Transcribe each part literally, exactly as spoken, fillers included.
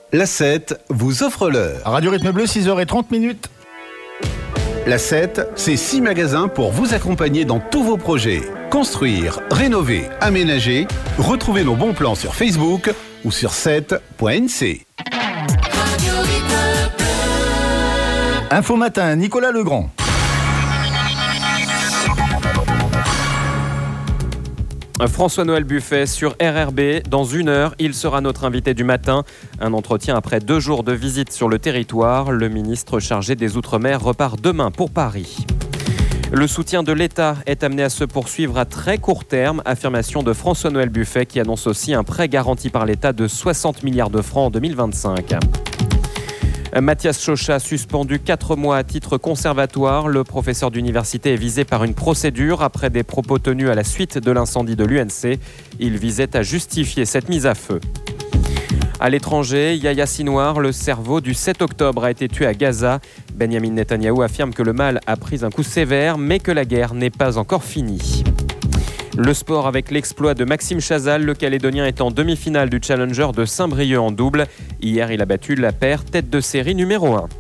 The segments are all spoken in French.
La sept vous offre l'heure. Radio Rythme Bleu, six heures trente minutes. La sept, c'est six magasins pour vous accompagner dans tous vos projets. Construire, rénover, aménager. Retrouvez nos bons plans sur Facebook ou sur sept point n c. Info Matin, Nicolas Legrand. François-Noël Buffet sur R R B. Dans une heure, il sera notre invité du matin. Un entretien après deux jours de visite sur le territoire. Le ministre chargé des Outre-mer repart demain pour Paris. Le soutien de l'État est amené à se poursuivre à très court terme. Affirmation de François-Noël Buffet qui annonce aussi un prêt garanti par l'État de soixante milliards de francs en deux mille vingt-cinq. Mathias Chauchat, suspendu quatre mois à titre conservatoire. Le professeur d'université est visé par une procédure après des propos tenus à la suite de l'incendie de l'U N C. Il visait à justifier cette mise à feu. À l'étranger, Yahya Sinwar, le cerveau du sept octobre, a été tué à Gaza. Benjamin Netanyahou affirme que le mal a pris un coup sévère, mais que la guerre n'est pas encore finie. Le sport avec l'exploit de Maxime Chazal, le Calédonien est en demi-finale du Challenger de Saint-Brieuc en double. Hier, il a battu la paire tête de série numéro un.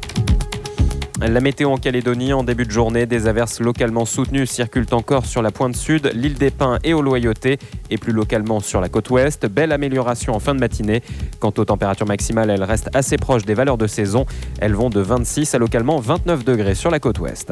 La météo en Calédonie en début de journée, des averses localement soutenues circulent encore sur la pointe sud, l'île des Pins et au Loyauté, et plus localement sur la côte ouest. Belle amélioration en fin de matinée. Quant aux températures maximales, elles restent assez proches des valeurs de saison. Elles vont de vingt-six à localement vingt-neuf degrés sur la côte ouest.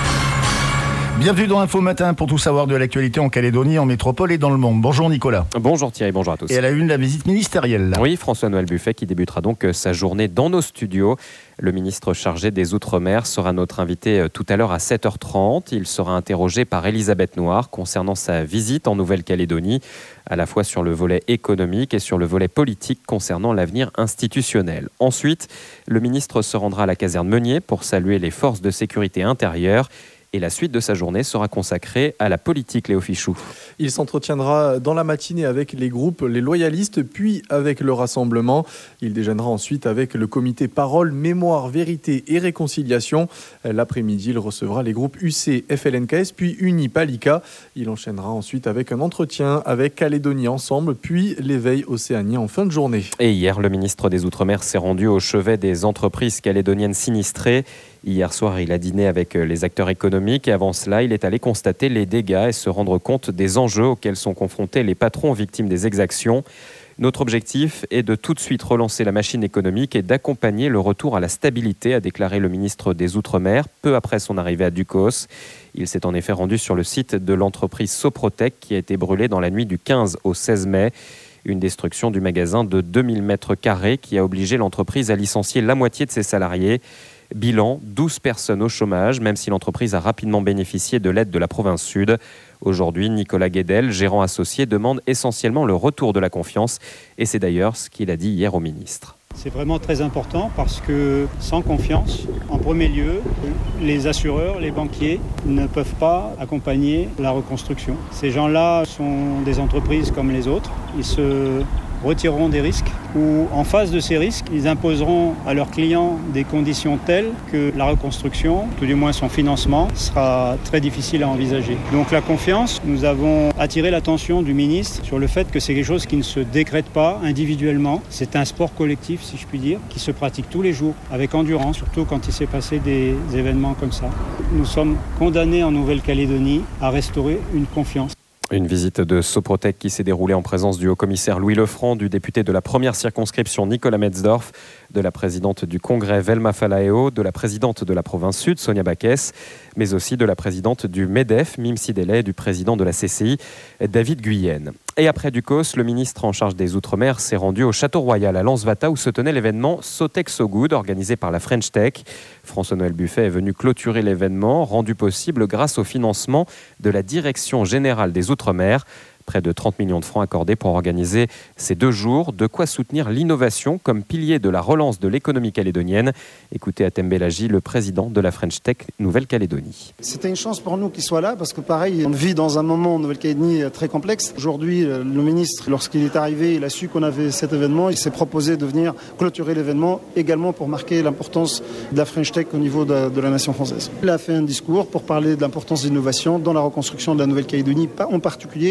Bienvenue dans Info Matin pour tout savoir de l'actualité en Calédonie, en métropole et dans le monde. Bonjour Nicolas. Bonjour Thierry, bonjour à tous. Et à la une, la visite ministérielle. Oui, François-Noël Buffet qui débutera donc sa journée dans nos studios. Le ministre chargé des Outre-mer sera notre invité tout à l'heure à sept heures trente. Il sera interrogé par Elisabeth Noir concernant sa visite en Nouvelle-Calédonie, à la fois sur le volet économique et sur le volet politique concernant l'avenir institutionnel. Ensuite, le ministre se rendra à la caserne Meunier pour saluer les forces de sécurité intérieure. Et la suite de sa journée sera consacrée à la politique, Léo Fichou. Il s'entretiendra dans la matinée avec les groupes, les loyalistes, puis avec le Rassemblement. Il déjeunera ensuite avec le comité Parole, Mémoire, Vérité et Réconciliation. L'après-midi, il recevra les groupes U C, F L N K S, puis Uni Palika. Il enchaînera ensuite avec un entretien avec Calédonie Ensemble, puis l'éveil océanien en fin de journée. Et hier, le ministre des Outre-mer s'est rendu au chevet des entreprises calédoniennes sinistrées. Hier soir, il a dîné avec les acteurs économiques et avant cela, il est allé constater les dégâts et se rendre compte des enjeux auxquels sont confrontés les patrons victimes des exactions. Notre objectif est de tout de suite relancer la machine économique et d'accompagner le retour à la stabilité, a déclaré le ministre des Outre-mer peu après son arrivée à Ducos. Il s'est en effet rendu sur le site de l'entreprise Soprotec qui a été brûlée dans la nuit du quinze au seize mai. Une destruction du magasin de deux mille mètres carrés qui a obligé l'entreprise à licencier la moitié de ses salariés. Bilan, douze personnes au chômage, même si l'entreprise a rapidement bénéficié de l'aide de la province sud. Aujourd'hui, Nicolas Guédel, gérant associé, demande essentiellement le retour de la confiance. Et c'est d'ailleurs ce qu'il a dit hier au ministre. C'est vraiment très important parce que sans confiance, en premier lieu, les assureurs, les banquiers ne peuvent pas accompagner la reconstruction. Ces gens-là sont des entreprises comme les autres. Ils se retireront des risques ou en face de ces risques, ils imposeront à leurs clients des conditions telles que la reconstruction, tout du moins son financement, sera très difficile à envisager. Donc la confiance, nous avons attiré l'attention du ministre sur le fait que c'est quelque chose qui ne se décrète pas individuellement. C'est un sport collectif, si je puis dire, qui se pratique tous les jours avec endurance, surtout quand il s'est passé des événements comme ça. Nous sommes condamnés en Nouvelle-Calédonie à restaurer une confiance. Une visite de Soprotec qui s'est déroulée en présence du haut-commissaire Louis Lefranc, du député de la première circonscription Nicolas Metzdorf, de la présidente du Congrès Velma Falaeo, de la présidente de la province sud Sonia Baquès, mais aussi de la présidente du MEDEF Mim Sidele et du président de la C C I David Guyenne. Et après Ducos, le ministre en charge des Outre-mer s'est rendu au Château Royal à Lansvata où se tenait l'événement So Tech So Good organisé par la French Tech. François-Noël Buffet est venu clôturer l'événement, rendu possible grâce au financement de la Direction Générale des Outre-mer. Près de trente millions de francs accordés pour organiser ces deux jours. De quoi soutenir l'innovation comme pilier de la relance de l'économie calédonienne. Écoutez Atem Belaji, le président de la French Tech Nouvelle-Calédonie. C'était une chance pour nous qu'il soit là parce que pareil, on vit dans un moment en Nouvelle-Calédonie très complexe. Aujourd'hui, le ministre, lorsqu'il est arrivé, il a su qu'on avait cet événement. Il s'est proposé de venir clôturer l'événement également pour marquer l'importance de la French Tech au niveau de, de la nation française. Il a fait un discours pour parler de l'importance de l'innovation dans la reconstruction de la Nouvelle-Calédonie, pas en particulier, mais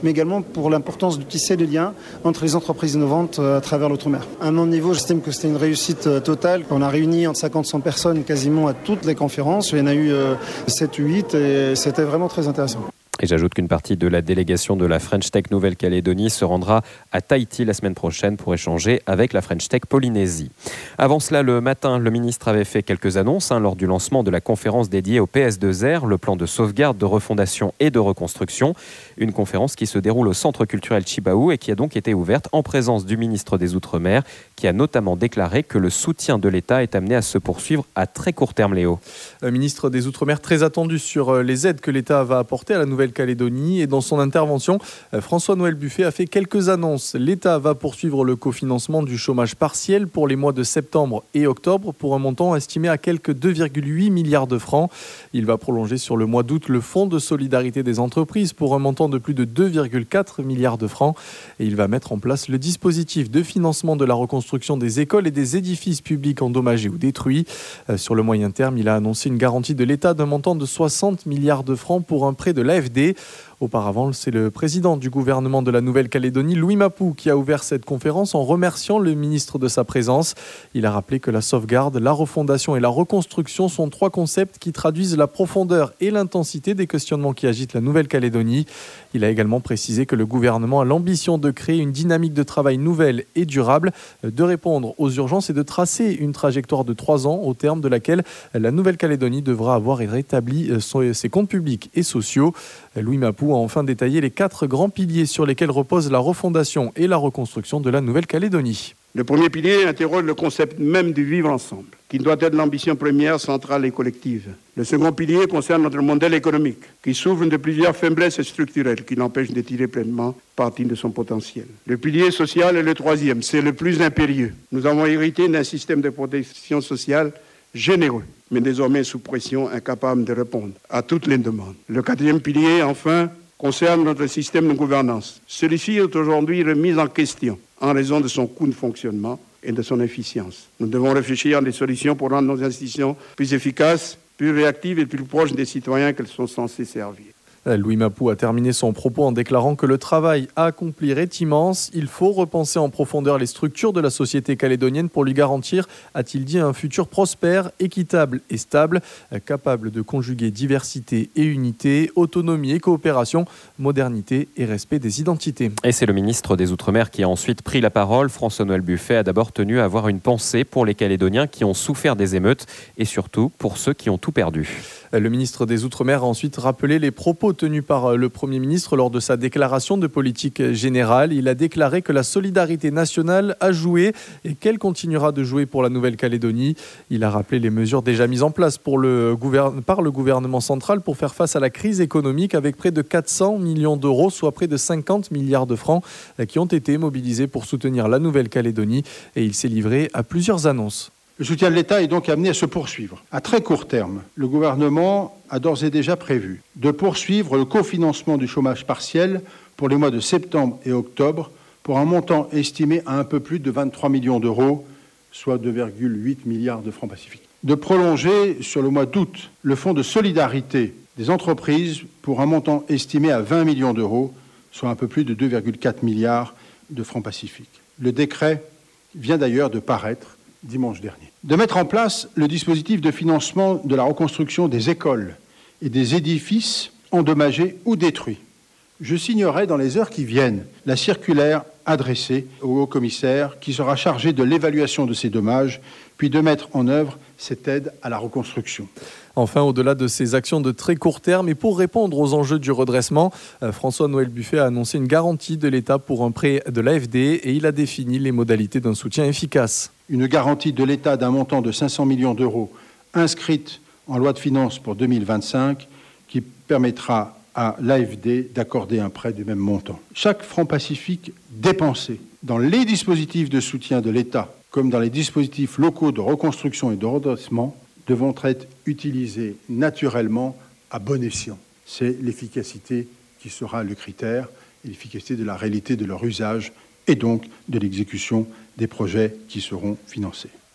mais également pour l'importance de tisser les liens entre les entreprises innovantes à travers l'outre-mer. À mon niveau, j'estime que c'était une réussite totale. On a réuni entre cinquante et cent personnes quasiment à toutes les conférences. Il y en a eu sept ou huit et c'était vraiment très intéressant. Et j'ajoute qu'une partie de la délégation de la French Tech Nouvelle-Calédonie se rendra à Tahiti la semaine prochaine pour échanger avec la French Tech Polynésie. Avant cela, le matin, le ministre avait fait quelques annonces hein, lors du lancement de la conférence dédiée au P S deux R, le plan de sauvegarde, de refondation et de reconstruction. Une conférence qui se déroule au Centre culturel Chibaou et qui a donc été ouverte en présence du ministre des Outre-mer, qui a notamment déclaré que le soutien de l'État est amené à se poursuivre à très court terme, Léo. Le ministre des Outre-mer très attendu sur les aides que l'État va apporter à la Nouvelle Calédonie et dans son intervention, François-Noël Buffet a fait quelques annonces. L'État va poursuivre le cofinancement du chômage partiel pour les mois de septembre et octobre pour un montant estimé à quelque deux virgule huit milliards de francs. Il va prolonger sur le mois d'août le fonds de solidarité des entreprises pour un montant de plus de deux virgule quatre milliards de francs et il va mettre en place le dispositif de financement de la reconstruction des écoles et des édifices publics endommagés ou détruits. Sur le moyen terme, il a annoncé une garantie de l'État d'un montant de soixante milliards de francs pour un prêt de l'A F D. Auparavant, c'est le président du gouvernement de la Nouvelle-Calédonie, Louis Mapou, qui a ouvert cette conférence en remerciant le ministre de sa présence. Il a rappelé que la sauvegarde, la refondation et la reconstruction sont trois concepts qui traduisent la profondeur et l'intensité des questionnements qui agitent la Nouvelle-Calédonie. Il a également précisé que le gouvernement a l'ambition de créer une dynamique de travail nouvelle et durable, de répondre aux urgences et de tracer une trajectoire de trois ans au terme de laquelle la Nouvelle-Calédonie devra avoir rétabli ses comptes publics et sociaux. Louis Mapou a enfin détaillé les quatre grands piliers sur lesquels repose la refondation et la reconstruction de la Nouvelle-Calédonie. Le premier pilier interroge le concept même du vivre ensemble, qui doit être l'ambition première, centrale et collective. Le second pilier concerne notre modèle économique, qui souffre de plusieurs faiblesses structurelles qui l'empêchent de tirer pleinement parti de son potentiel. Le pilier social est le troisième, c'est le plus impérieux. Nous avons hérité d'un système de protection sociale généreux, mais désormais sous pression, incapable de répondre à toutes les demandes. Le quatrième pilier, enfin, concerne notre système de gouvernance. Celui-ci est aujourd'hui remis en question en raison de son coût de fonctionnement et de son efficience. Nous devons réfléchir à des solutions pour rendre nos institutions plus efficaces, plus réactives et plus proches des citoyens qu'elles sont censées servir. Louis Mapou a terminé son propos en déclarant que le travail à accomplir est immense. Il faut repenser en profondeur les structures de la société calédonienne pour lui garantir, a-t-il dit, un futur prospère, équitable et stable, capable de conjuguer diversité et unité, autonomie et coopération, modernité et respect des identités. Et c'est le ministre des Outre-mer qui a ensuite pris la parole. François-Noël Buffet a d'abord tenu à avoir une pensée pour les Calédoniens qui ont souffert des émeutes et surtout pour ceux qui ont tout perdu. Le ministre des Outre-mer a ensuite rappelé les propos tenus par le Premier ministre lors de sa déclaration de politique générale. Il a déclaré que la solidarité nationale a joué et qu'elle continuera de jouer pour la Nouvelle-Calédonie. Il a rappelé les mesures déjà mises en place pour le gouverne- par le gouvernement central pour faire face à la crise économique avec près de quatre cents millions d'euros, soit près de cinquante milliards de francs qui ont été mobilisés pour soutenir la Nouvelle-Calédonie et il s'est livré à plusieurs annonces. Le soutien de l'État est donc amené à se poursuivre. À très court terme, le gouvernement a d'ores et déjà prévu de poursuivre le cofinancement du chômage partiel pour les mois de septembre et octobre pour un montant estimé à un peu plus de vingt-trois millions d'euros, soit deux virgule huit milliards de francs pacifiques. De prolonger sur le mois d'août le fonds de solidarité des entreprises pour un montant estimé à vingt millions d'euros, soit un peu plus de deux virgule quatre milliards de francs pacifiques. Le décret vient d'ailleurs de paraître dimanche dernier. De mettre en place le dispositif de financement de la reconstruction des écoles et des édifices endommagés ou détruits. Je signerai dans les heures qui viennent la circulaire adressée au haut-commissaire qui sera chargé de l'évaluation de ces dommages, puis de mettre en œuvre cette aide à la reconstruction. Enfin, au-delà de ces actions de très court terme et pour répondre aux enjeux du redressement, François-Noël Buffet a annoncé une garantie de l'État pour un prêt de l'A F D et il a défini les modalités d'un soutien efficace. Une garantie de l'État d'un montant de cinq cents millions d'euros inscrite en loi de finances pour deux mille vingt-cinq qui permettra à l'A F D d'accorder un prêt du même montant. Chaque franc pacifique dépensé dans les dispositifs de soutien de l'État comme dans les dispositifs locaux de reconstruction et de redressement devront être utilisés naturellement à bon escient. C'est l'efficacité qui sera le critère et l'efficacité de la réalité de leur usage et donc de l'exécution des projets qui seront financés.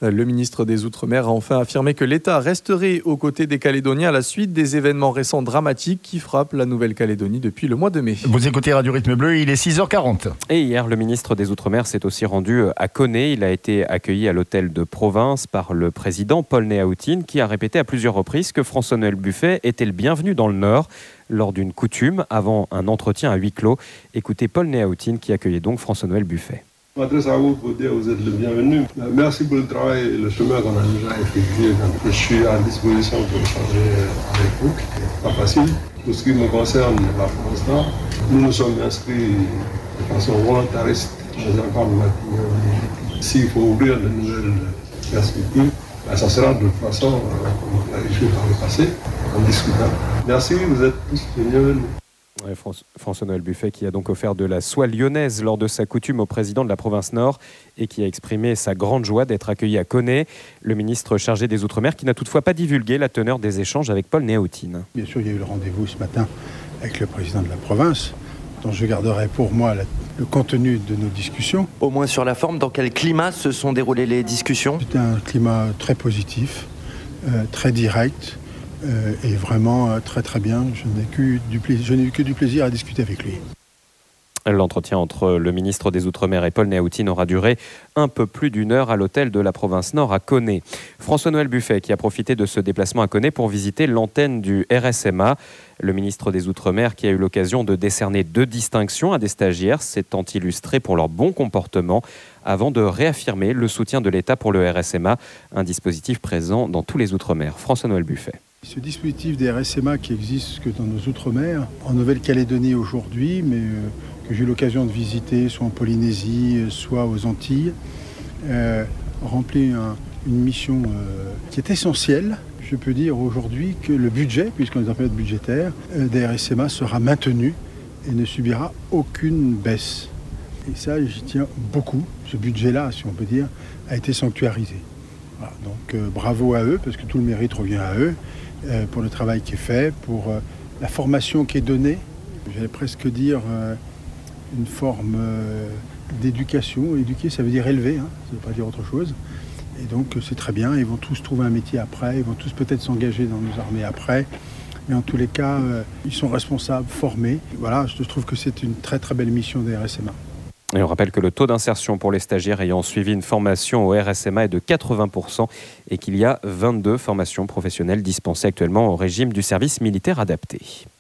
Le ministre des Outre-mer a enfin affirmé que l'État resterait aux côtés des Calédoniens à la suite des événements récents dramatiques qui frappent la Nouvelle-Calédonie depuis le mois de mai. Vous écoutez Radio Rythme Bleu, il est six heures quarante. Et hier, le ministre des Outre-mer s'est aussi rendu à Koné. Il a été accueilli à l'hôtel de province par le président Paul Néaoutyine qui a répété à plusieurs reprises que François-Noël Buffet était le bienvenu dans le Nord lors d'une coutume avant un entretien à huis clos. Écoutez Paul Néaoutyine qui accueillait donc François-Noël Buffet. Je m'adresse à vous pour dire que vous êtes le bienvenu. Merci pour le travail et le chemin qu'on a déjà effectué. Je suis à disposition pour échanger avec vous. C'est pas facile. Pour ce qui me concerne, la France Nord, nous nous sommes inscrits de façon volontariste dans un camp de Matignon. S'il faut ouvrir de nouvelles perspectives, ben ça sera de toute façon, comme on a échoué par le passé, en discutant. Merci, vous êtes tous les bienvenus. Ouais, François-Noël Buffet qui a donc offert de la soie lyonnaise lors de sa coutume au président de la province Nord et qui a exprimé sa grande joie d'être accueilli à Koné. Le ministre chargé des Outre-mer qui n'a toutefois pas divulgué la teneur des échanges avec Paul Néaoutyine. Bien sûr, il y a eu le rendez-vous ce matin avec le président de la province, dont je garderai pour moi la, le contenu de nos discussions. Au moins sur la forme, dans quel climat se sont déroulées les discussions ? C'était un climat très positif, euh, très direct. Euh, et vraiment euh, très très bien. Je n'ai, que du plaisir, je n'ai eu que du plaisir à discuter avec lui. L'entretien entre le ministre des Outre-mer et Paul Néaoutyine aura duré un peu plus d'une heure à l'hôtel de la province Nord à Koné. François-Noël Buffet qui a profité de ce déplacement à Koné pour visiter l'antenne du R S M A. Le ministre des Outre-mer qui a eu l'occasion de décerner deux distinctions à des stagiaires s'étant illustré pour leur bon comportement avant de réaffirmer le soutien de l'État pour le R S M A, un dispositif présent dans tous les Outre-mer. François-Noël Buffet. Ce dispositif des R S M A qui existe que dans nos Outre-mer, en Nouvelle-Calédonie aujourd'hui, mais euh, que j'ai eu l'occasion de visiter soit en Polynésie, soit aux Antilles, euh, remplit un, une mission euh, qui est essentielle. Je peux dire aujourd'hui que le budget, puisqu'on est en période budgétaire, euh, des R S M A sera maintenu et ne subira aucune baisse. Et ça, j'y tiens beaucoup. Ce budget-là, si on peut dire, a été sanctuarisé. Voilà, donc euh, bravo à eux, parce que tout le mérite revient à eux. Euh, pour le travail qui est fait, pour euh, la formation qui est donnée. J'allais presque dire euh, une forme euh, d'éducation. Éduquer, ça veut dire élever, hein, ça ne veut pas dire autre chose. Et donc c'est très bien, ils vont tous trouver un métier après, ils vont tous peut-être s'engager dans nos armées après. Mais en tous les cas, euh, ils sont responsables, formés. Voilà, je trouve que c'est une très très belle mission des R S M A. Et on rappelle que le taux d'insertion pour les stagiaires ayant suivi une formation au R S M A est de quatre-vingts pour cent et qu'il y a vingt-deux formations professionnelles dispensées actuellement au régime du service militaire adapté.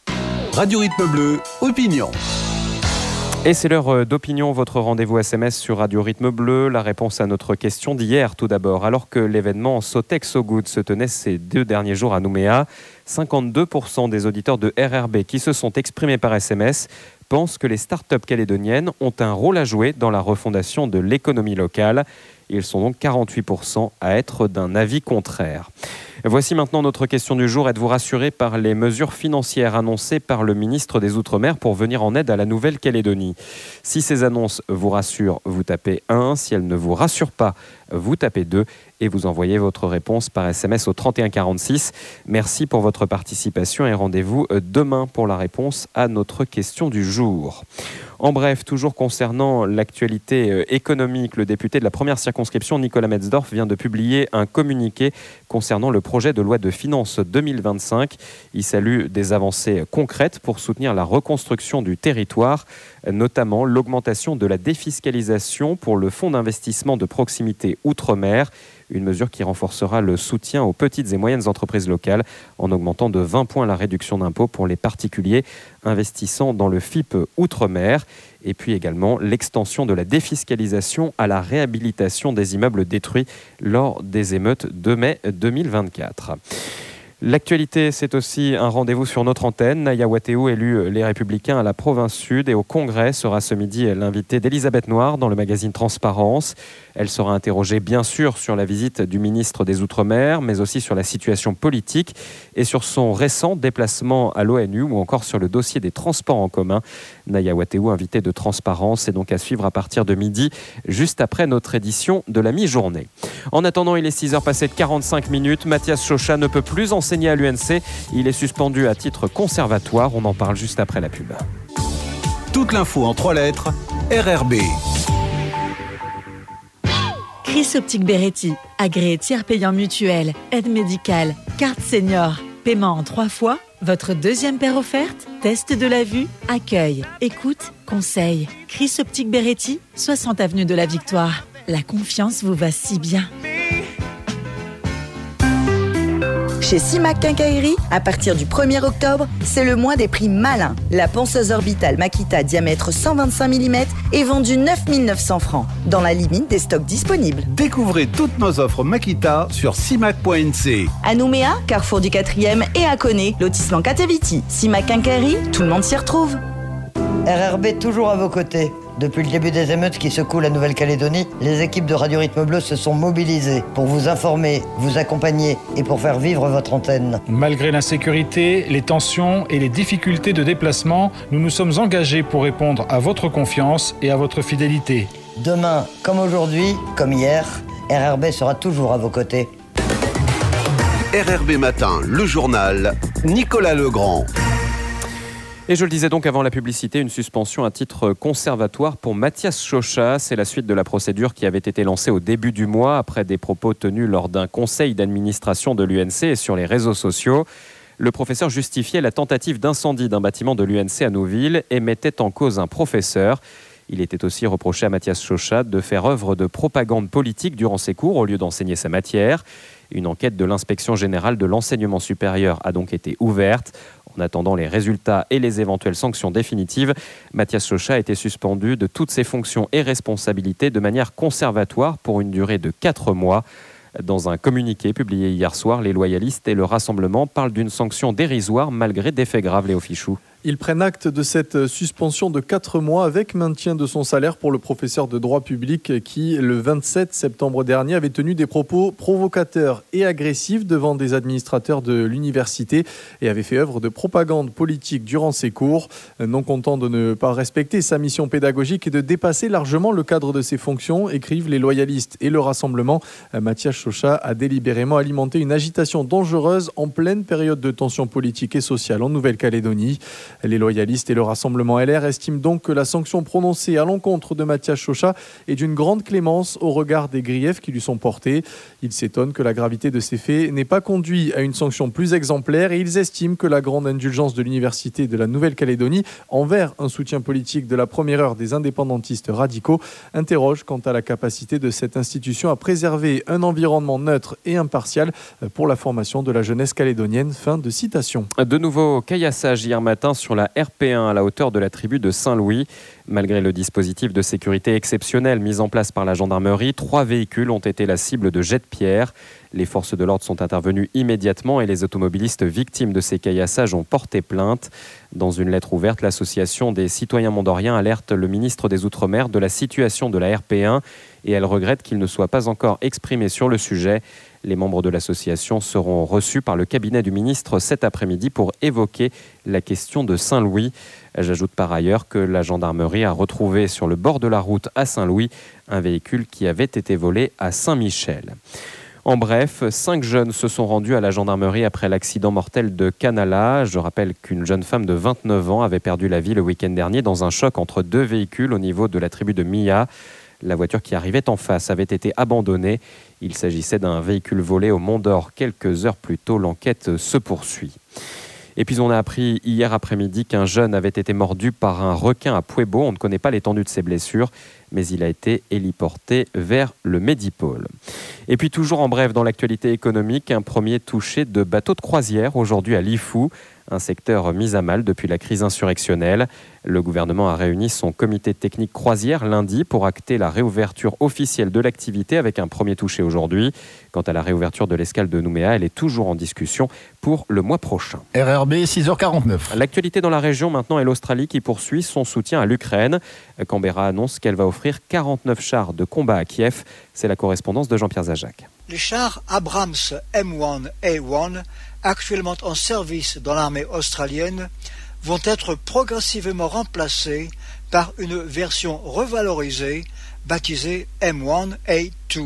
Radio Rythme Bleu, opinion. Et c'est l'heure d'opinion, votre rendez-vous S M S sur Radio Rythme Bleu. La réponse à notre question d'hier tout d'abord. Alors que l'événement Sotex So Good se tenait ces deux derniers jours à Nouméa, cinquante-deux pour cent des auditeurs de R R B qui se sont exprimés par S M S pensent que les startups calédoniennes ont un rôle à jouer dans la refondation de l'économie locale. Ils sont donc quarante-huit pour cent à être d'un avis contraire. Voici maintenant notre question du jour. Êtes-vous rassuré par les mesures financières annoncées par le ministre des Outre-mer pour venir en aide à la Nouvelle-Calédonie ? Si ces annonces vous rassurent, vous tapez un. Si elles ne vous rassurent pas, vous tapez deux. Et vous envoyez votre réponse par S M S au trente et un quarante-six. Merci pour votre participation et rendez-vous demain pour la réponse à notre question du jour. En bref, toujours concernant l'actualité économique, le député de la première circonscription, Nicolas Metzdorf, vient de publier un communiqué concernant le projet de loi de finances deux mille vingt-cinq. Il salue des avancées concrètes pour soutenir la reconstruction du territoire, notamment l'augmentation de la défiscalisation pour le fonds d'investissement de proximité Outre-mer, une mesure qui renforcera le soutien aux petites et moyennes entreprises locales en augmentant de vingt points la réduction d'impôt pour les particuliers investissant dans le F I P Outre-mer. Et puis également l'extension de la défiscalisation à la réhabilitation des immeubles détruits lors des émeutes de mai deux mille vingt-quatre. L'actualité, c'est aussi un rendez-vous sur notre antenne. Naya Wateou, élue Les Républicains à la province Sud et au Congrès, sera ce midi l'invitée d'Elisabeth Noir dans le magazine Transparence. Elle sera interrogée bien sûr sur la visite du ministre des Outre-mer, mais aussi sur la situation politique et sur son récent déplacement à l'ONU ou encore sur le dossier des transports en commun. Naya Wateou, invitée de Transparence, est donc à suivre à partir de midi, juste après notre édition de la mi-journée. En attendant, il est six heures passées de quarante-cinq minutes. Mathias Chauchat ne peut plus enseigner à l'U N C. Il est suspendu à titre conservatoire. On en parle juste après la pub. Toute l'info en trois lettres, R R B. Chris Optique Beretti, agréé tiers payant mutuel, aide médicale, carte senior, paiement en trois fois, votre deuxième paire offerte, test de la vue, accueil, écoute, conseil. Chris Optique Beretti, soixante avenue de la Victoire. La confiance vous va si bien. Chez Simac Quincaillerie, à partir du premier octobre, c'est le mois des prix malins. La ponceuse orbitale Makita diamètre cent vingt-cinq millimètres est vendue neuf mille neuf cents francs, dans la limite des stocks disponibles. Découvrez toutes nos offres Makita sur simac point n c. À Nouméa, Carrefour du quatrième et à Koné, lotissement Kateviti. Simac Quincaillerie, tout le monde s'y retrouve. R R B toujours à vos côtés. Depuis le début des émeutes qui secouent la Nouvelle-Calédonie, les équipes de Radio Rythme Bleu se sont mobilisées pour vous informer, vous accompagner et pour faire vivre votre antenne. Malgré l'insécurité, les tensions et les difficultés de déplacement, nous nous sommes engagés pour répondre à votre confiance et à votre fidélité. Demain, comme aujourd'hui, comme hier, R R B sera toujours à vos côtés. R R B Matin, le journal, Nicolas Legrand. Et je le disais donc avant la publicité, une suspension à titre conservatoire pour Mathias Chauchat. C'est la suite de la procédure qui avait été lancée au début du mois après des propos tenus lors d'un conseil d'administration de l'U N C et sur les réseaux sociaux. Le professeur justifiait la tentative d'incendie d'un bâtiment de l'U N C à Nouville et mettait en cause un professeur. Il était aussi reproché à Mathias Chauchat de faire œuvre de propagande politique durant ses cours au lieu d'enseigner sa matière. Une enquête de l'inspection générale de l'enseignement supérieur a donc été ouverte. En attendant les résultats et les éventuelles sanctions définitives, Mathias Chauchat a été suspendu de toutes ses fonctions et responsabilités de manière conservatoire pour une durée de quatre mois. Dans un communiqué publié hier soir, les loyalistes et le Rassemblement parlent d'une sanction dérisoire malgré des faits graves, Léo Fichou. Ils prennent acte de cette suspension de quatre mois avec maintien de son salaire pour le professeur de droit public qui, le vingt-sept septembre dernier, avait tenu des propos provocateurs et agressifs devant des administrateurs de l'université et avait fait œuvre de propagande politique durant ses cours. Non content de ne pas respecter sa mission pédagogique et de dépasser largement le cadre de ses fonctions, écrivent les loyalistes et le Rassemblement. Mathias Chauchat a délibérément alimenté une agitation dangereuse en pleine période de tension politique et sociale en Nouvelle-Calédonie. Les loyalistes et le Rassemblement L R estiment donc que la sanction prononcée à l'encontre de Mathias Chauchat est d'une grande clémence au regard des griefs qui lui sont portés. Ils s'étonnent que la gravité de ces faits n'ait pas conduit à une sanction plus exemplaire et ils estiment que la grande indulgence de l'Université de la Nouvelle-Calédonie envers un soutien politique de la première heure des indépendantistes radicaux interroge quant à la capacité de cette institution à préserver un environnement neutre et impartial pour la formation de la jeunesse calédonienne. Fin de citation. De nouveau caillassage hier matin sur la R P un à la hauteur de la tribu de Saint-Louis. Malgré le dispositif de sécurité exceptionnel mis en place par la gendarmerie, trois véhicules ont été la cible de jets de pierre. Les forces de l'ordre sont intervenues immédiatement et les automobilistes victimes de ces caillassages ont porté plainte. Dans une lettre ouverte, l'association des citoyens mondoriens alerte le ministre des Outre-mer de la situation de la R P un et elle regrette qu'il ne soit pas encore exprimé sur le sujet. Les membres de l'association seront reçus par le cabinet du ministre cet après-midi pour évoquer la question de Saint-Louis. J'ajoute par ailleurs que la gendarmerie a retrouvé sur le bord de la route à Saint-Louis un véhicule qui avait été volé à Saint-Michel. En bref, cinq jeunes se sont rendus à la gendarmerie après l'accident mortel de Canala. Je rappelle qu'une jeune femme de vingt-neuf ans avait perdu la vie le week-end dernier dans un choc entre deux véhicules au niveau de la tribu de Mia. La voiture qui arrivait en face avait été abandonnée. Il s'agissait d'un véhicule volé au Mont-d'Or quelques heures plus tôt. L'enquête se poursuit. Et puis on a appris hier après-midi qu'un jeune avait été mordu par un requin à Puebo. On ne connaît pas l'étendue de ses blessures, mais il a été héliporté vers le Médipôle. Et puis toujours en bref dans l'actualité économique, un premier touché de bateau de croisière aujourd'hui à Lifou, un secteur mis à mal depuis la crise insurrectionnelle. Le gouvernement a réuni son comité technique croisière lundi pour acter la réouverture officielle de l'activité avec un premier touché aujourd'hui. Quant à la réouverture de l'escale de Nouméa, elle est toujours en discussion pour le mois prochain. R R B six heures quarante-neuf. L'actualité dans la région maintenant est l'Australie qui poursuit son soutien à l'Ukraine. Canberra annonce qu'elle va offrir quarante-neuf chars de combat à Kiev. C'est la correspondance de Jean-Pierre Zajac. Les chars Abrams M un A un, actuellement en service dans l'armée australienne, vont être progressivement remplacés par une version revalorisée baptisée M un A deux.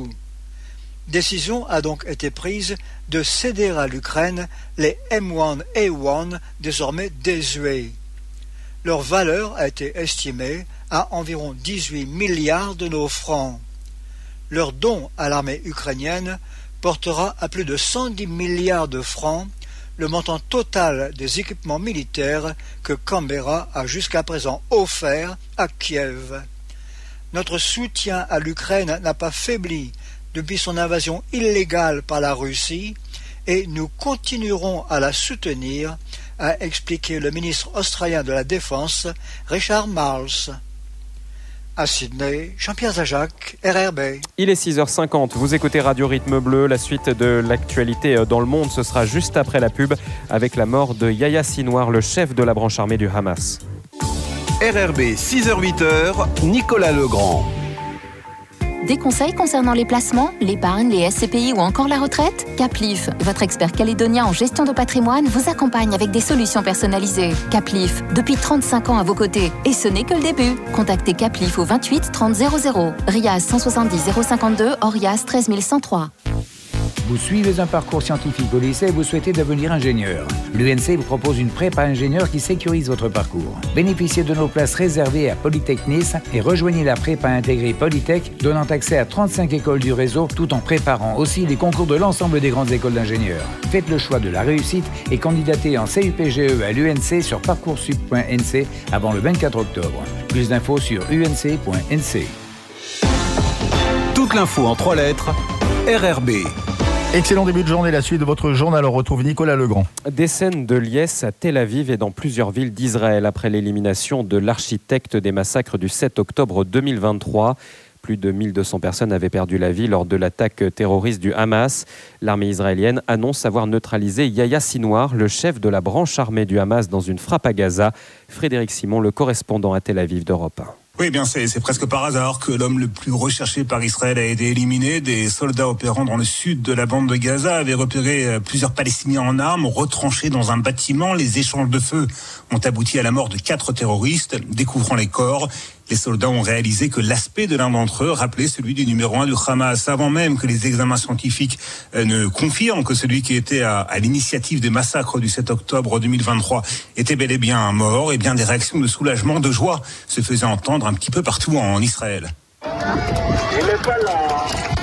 Décision a donc été prise de céder à l'Ukraine les M un A un désormais désuets. Leur valeur a été estimée à environ dix-huit milliards de nos francs. Leur don à l'armée ukrainienne portera à plus de cent dix milliards de francs le montant total des équipements militaires que Canberra a jusqu'à présent offert à Kiev. Notre soutien à l'Ukraine n'a pas faibli depuis son invasion illégale par la Russie et nous continuerons à la soutenir, a expliqué le ministre australien de la Défense, Richard Marles. À Sydney, Jean-Pierre Zajac, R R B. Il est six heures cinquante, vous écoutez Radio Rythme Bleu. La suite de l'actualité dans le monde, ce sera juste après la pub avec la mort de Yahya Sinwar, le chef de la branche armée du Hamas. R R B, six heures huit, Nicolas Legrand. Des conseils concernant les placements, l'épargne, les S C P I ou encore la retraite ? Caplif, votre expert calédonien en gestion de patrimoine, vous accompagne avec des solutions personnalisées. Caplif, depuis trente-cinq ans à vos côtés. Et ce n'est que le début. Contactez Caplif au vingt-huit trente zéro zéro. Riaz cent soixante-dix zéro cinquante-deux, Orias treize mille cent trois. Vous suivez un parcours scientifique au lycée et vous souhaitez devenir ingénieur. L'U N C vous propose une prépa ingénieur qui sécurise votre parcours. Bénéficiez de nos places réservées à Polytechnis et rejoignez la prépa intégrée Polytech, donnant accès à trente-cinq écoles du réseau, tout en préparant aussi les concours de l'ensemble des grandes écoles d'ingénieurs. Faites le choix de la réussite et candidatez en C U P G E à l'U N C sur parcoursup point n c avant le vingt-quatre octobre. Plus d'infos sur u n c point n c. Toute l'info en trois lettres, R R B. Excellent début de journée, la suite de votre journal, on retrouve Nicolas Legrand. Des scènes de liesse à Tel Aviv et dans plusieurs villes d'Israël après l'élimination de l'architecte des massacres du sept octobre deux mille vingt-trois. Plus de mille deux cents personnes avaient perdu la vie lors de l'attaque terroriste du Hamas. L'armée israélienne annonce avoir neutralisé Yahya Sinwar, le chef de la branche armée du Hamas, dans une frappe à Gaza. Frédéric Simon, le correspondant à Tel Aviv d'Europe un. Oui, eh bien c'est, c'est presque par hasard que l'homme le plus recherché par Israël a été éliminé. Des soldats opérant dans le sud de la bande de Gaza avaient repéré plusieurs Palestiniens en armes, retranchés dans un bâtiment. Les échanges de feu ont abouti à la mort de quatre terroristes. Découvrant les corps, les soldats ont réalisé que l'aspect de l'un d'entre eux rappelait celui du numéro un du Hamas, avant même que les examens scientifiques ne confirment que celui qui était à, à l'initiative des massacres du sept octobre deux mille vingt-trois était bel et bien un mort. Et bien des réactions de soulagement, de joie se faisaient entendre un petit peu partout en Israël. Il n'est pas là.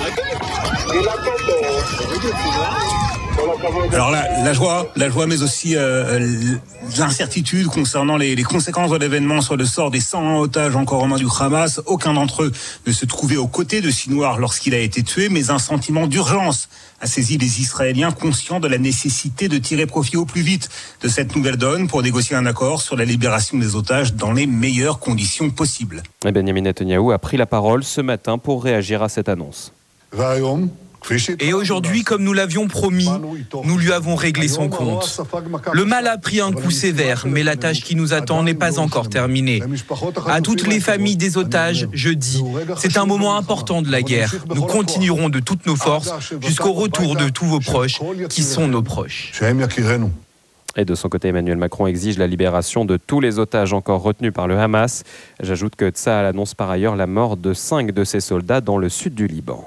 Il attend. Alors la, la joie, la joie, mais aussi euh, l'incertitude concernant les, les conséquences de l'événement sur le sort des cent otages encore aux mains du Hamas. Aucun d'entre eux ne se trouvait aux côtés de Sinwar lorsqu'il a été tué, mais un sentiment d'urgence a saisi les Israéliens, conscients de la nécessité de tirer profit au plus vite de cette nouvelle donne pour négocier un accord sur la libération des otages dans les meilleures conditions possibles. Et Benjamin Netanyahou a pris la parole ce matin pour réagir à cette annonce. Et aujourd'hui, comme nous l'avions promis, nous lui avons réglé son compte. Le mal a pris un coup sévère, mais la tâche qui nous attend n'est pas encore terminée. À toutes les familles des otages, je dis, c'est un moment important de la guerre. Nous continuerons de toutes nos forces jusqu'au retour de tous vos proches, qui sont nos proches. Et de son côté, Emmanuel Macron exige la libération de tous les otages encore retenus par le Hamas. J'ajoute que Tsahal annonce par ailleurs la mort de cinq de ses soldats dans le sud du Liban.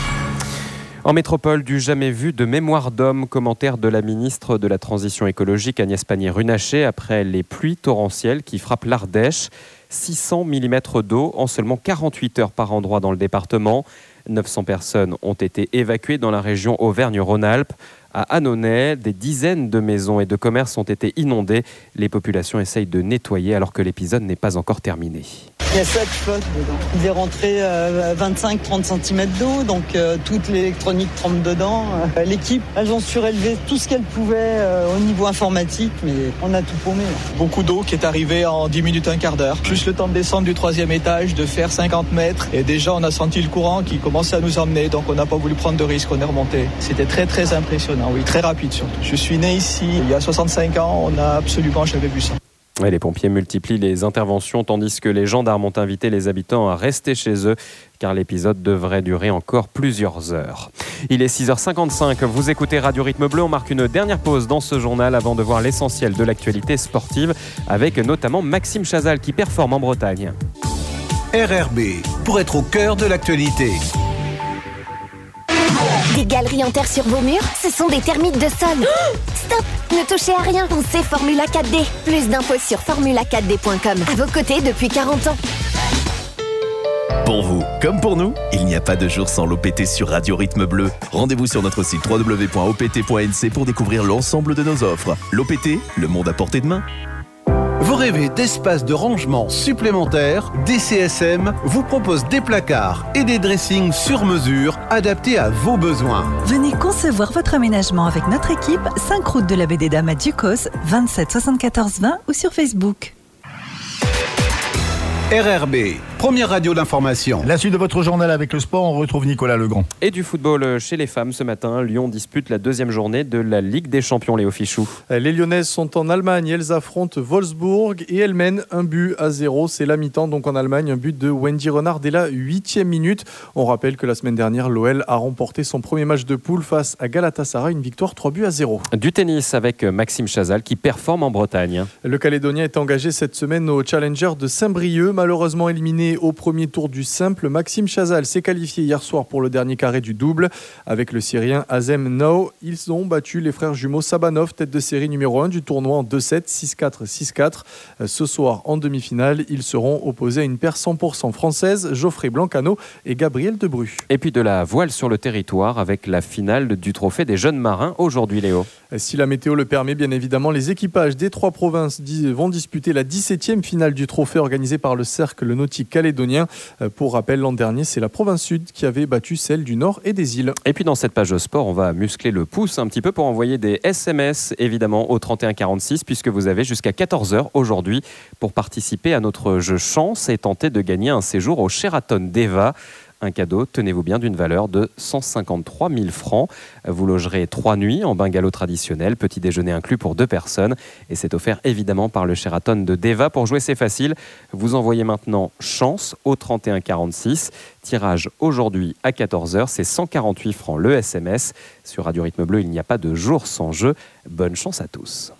En métropole, du jamais vu de mémoire d'homme, commentaire de la ministre de la Transition écologique Agnès Pannier-Runacher après les pluies torrentielles qui frappent l'Ardèche. six cents millimètres d'eau en seulement quarante-huit heures par endroit dans le département. neuf cents personnes ont été évacuées dans la région Auvergne-Rhône-Alpes. À Annonay, des dizaines de maisons et de commerces ont été inondées. Les populations essayent de nettoyer alors que l'épisode n'est pas encore terminé. Il y a sept flottes dedans. Il est rentré euh, vingt-cinq à trente centimètres d'eau, donc euh, toute l'électronique trempe dedans. Euh, l'équipe, elles ont surélevé tout ce qu'elles pouvaient euh, au niveau informatique, mais on a tout paumé. Beaucoup d'eau qui est arrivée en dix minutes, un quart d'heure. Juste le temps de descendre du troisième étage, de faire cinquante mètres. Et déjà, on a senti le courant qui commençait à nous emmener, donc on n'a pas voulu prendre de risque, on est remonté. C'était très très impressionnant, oui, très rapide surtout. Je suis né ici il y a soixante-cinq ans, on n'a absolument jamais vu ça. Ouais, les pompiers multiplient les interventions tandis que les gendarmes ont invité les habitants à rester chez eux car l'épisode devrait durer encore plusieurs heures. Il est six heures cinquante-cinq, vous écoutez Radio Rythme Bleu, on marque une dernière pause dans ce journal avant de voir l'essentiel de l'actualité sportive avec notamment Maxime Chazal qui performe en Bretagne. R R B, pour être au cœur de l'actualité. Des galeries en terre sur vos murs, ce sont des termites de sol. Oh, stop, ne touchez à rien, pensez Formula quatre D. Plus d'infos sur formula quatre d point com. À vos côtés depuis quarante ans. Pour vous, comme pour nous, il n'y a pas de jour sans l'O P T sur Radio Rythme Bleu. Rendez-vous sur notre site w w w point o p t point n c pour découvrir l'ensemble de nos offres. L'O P T, le monde à portée de main. Vous rêvez d'espace de rangement supplémentaires? D C S M vous propose des placards et des dressings sur mesure adaptés à vos besoins. Venez concevoir votre aménagement avec notre équipe, cinq route de la Baie des Dames à Ducos, vingt-sept soixante-quatorze vingt ou sur Facebook. R R B, première radio d'information. La suite de votre journal avec le sport, on retrouve Nicolas Legrand. Et du football chez les femmes ce matin, Lyon dispute la deuxième journée de la Ligue des Champions, Léo Fichou. Les Lyonnaises sont en Allemagne, elles affrontent Wolfsburg et elles mènent un but à zéro. C'est la mi-temps donc en Allemagne, un but de Wendy Renard dès la huitième minute. On rappelle que la semaine dernière, l'O L a remporté son premier match de poule face à Galatasaray, une victoire trois buts à zéro. Du tennis avec Maxime Chazal qui performe en Bretagne. Le Calédonien est engagé cette semaine au Challenger de Saint-Brieuc. Malheureusement éliminé au premier tour du simple, Maxime Chazal s'est qualifié hier soir pour le dernier carré du double. Avec le Syrien Azem Now, ils ont battu les frères jumeaux Sabanov, tête de série numéro un du tournoi en deux sept, six quatre, six quatre. Ce soir, en demi-finale, ils seront opposés à une paire cent pour cent française, Geoffrey Blancano et Gabriel Debru. Et puis de la voile sur le territoire avec la finale du trophée des jeunes marins aujourd'hui, Léo. Si la météo le permet, bien évidemment, les équipages des trois provinces vont disputer la dix-septième finale du trophée organisé par le Cercle nautique calédonien. Pour rappel, l'an dernier, c'est la province sud qui avait battu celle du nord et des îles. Et puis dans cette page sport, on va muscler le pouce un petit peu pour envoyer des S M S, évidemment, au trente et un quarante-six, puisque vous avez jusqu'à quatorze heures aujourd'hui pour participer à notre jeu chance et tenter de gagner un séjour au Sheraton d'Eva. Un cadeau, tenez-vous bien, d'une valeur de cent cinquante-trois mille francs. Vous logerez trois nuits en bungalow traditionnel, petit déjeuner inclus pour deux personnes. Et c'est offert évidemment par le Sheraton de Deva. Pour jouer, c'est facile. Vous envoyez maintenant chance au trente et un quarante-six. Tirage aujourd'hui à quatorze heures. C'est cent quarante-huit francs le S M S. Sur Radio Rythme Bleu, il n'y a pas de jour sans jeu. Bonne chance à tous.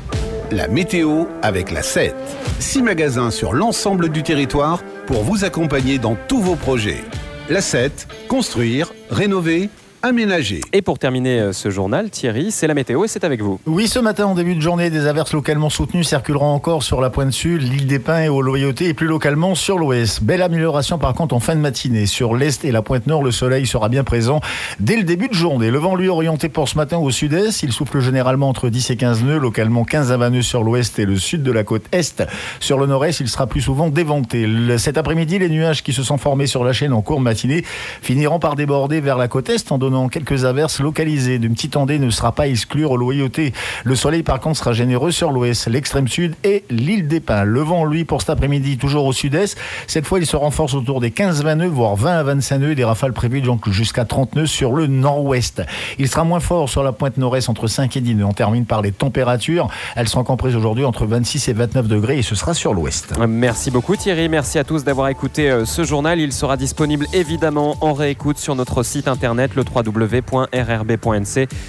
La météo avec la sept. Six magasins sur l'ensemble du territoire pour vous accompagner dans tous vos projets. La sept, construire, rénover, aménager. Et pour terminer ce journal, Thierry, c'est la météo et c'est avec vous. Oui, ce matin, en début de journée, des averses localement soutenues circuleront encore sur la pointe sud, l'île des Pins et aux Loyautés et plus localement sur l'ouest. Belle amélioration par contre en fin de matinée. Sur l'est et la pointe nord, le soleil sera bien présent dès le début de journée. Le vent, lui, orienté pour ce matin au sud-est. Il souffle généralement entre dix et quinze nœuds, localement quinze à vingt nœuds sur l'ouest et le sud de la côte est. Sur le nord-est, il sera plus souvent déventé. Le, cet après-midi, les nuages qui se sont formés sur la chaîne en cours de matinée finiront par déborder vers la côte est en donnant quelques averses localisées. Une petite ondée ne sera pas exclue aux Loyautés. Le soleil par contre sera généreux sur l'ouest, l'extrême sud et l'île des Pins. Le vent lui pour cet après-midi toujours au sud-est. Cette fois il se renforce autour des quinze à vingt nœuds, voire vingt à vingt-cinq nœuds, des rafales prévues donc jusqu'à trente nœuds sur le nord-ouest. Il sera moins fort sur la pointe nord-est entre cinq et dix nœuds. On termine par les températures. Elles sont comprises aujourd'hui entre vingt-six et vingt-neuf degrés et ce sera sur l'ouest. Merci beaucoup Thierry, merci à tous d'avoir écouté ce journal. Il sera disponible évidemment en réécoute sur notre site internet le w w w point r r b point n c.